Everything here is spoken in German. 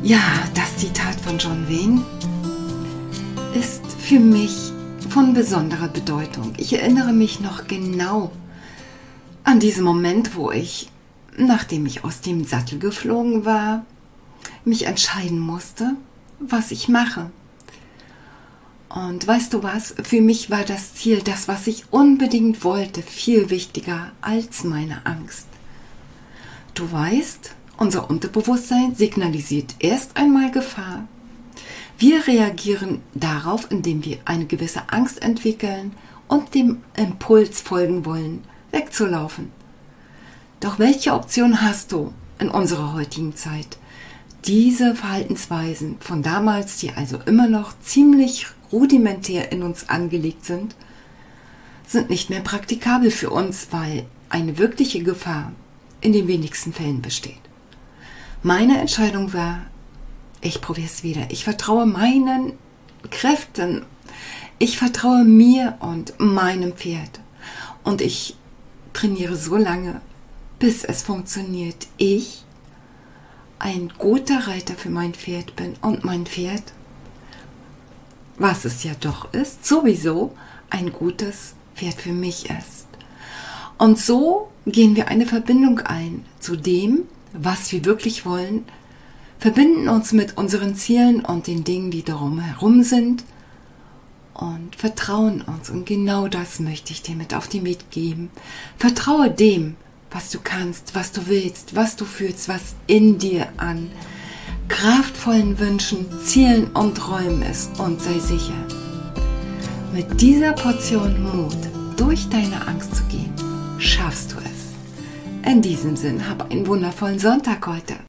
Ja, das Zitat von John Wayne ist für mich von besonderer Bedeutung. Ich erinnere mich noch genau an diesen Moment, wo ich, nachdem ich aus dem Sattel geflogen war, mich entscheiden musste, was ich mache. Und weißt du was? Für mich war das Ziel, das, was ich unbedingt wollte, viel wichtiger als meine Angst. Du weißt, unser Unterbewusstsein signalisiert erst einmal Gefahr. Wir reagieren darauf, indem wir eine gewisse Angst entwickeln und dem Impuls folgen wollen, wegzulaufen. Doch welche Option hast du in unserer heutigen Zeit? Diese Verhaltensweisen von damals, die also immer noch ziemlich rudimentär in uns angelegt sind nicht mehr praktikabel für uns, weil eine wirkliche Gefahr in den wenigsten Fällen besteht. Meine Entscheidung war, ich probiere es wieder. Ich vertraue meinen Kräften. Ich vertraue mir und meinem Pferd. Und ich trainiere so lange, bis es funktioniert. Ich ein guter Reiter für mein Pferd bin und mein Pferd, was es ja doch ist, sowieso ein gutes Pferd für mich ist. Und so gehen wir eine Verbindung ein zu dem, was wir wirklich wollen, verbinden uns mit unseren Zielen und den Dingen, die darum herum sind und vertrauen uns. Und genau das möchte ich dir mit auf den Weg geben. Vertraue dem, was du kannst, was du willst, was du fühlst, was in dir an kraftvollen Wünschen, Zielen und Träumen ist, und sei sicher, mit dieser Portion Mut durch deine Angst zu gehen, schaffst du es. In diesem Sinn, hab einen wundervollen Sonntag heute.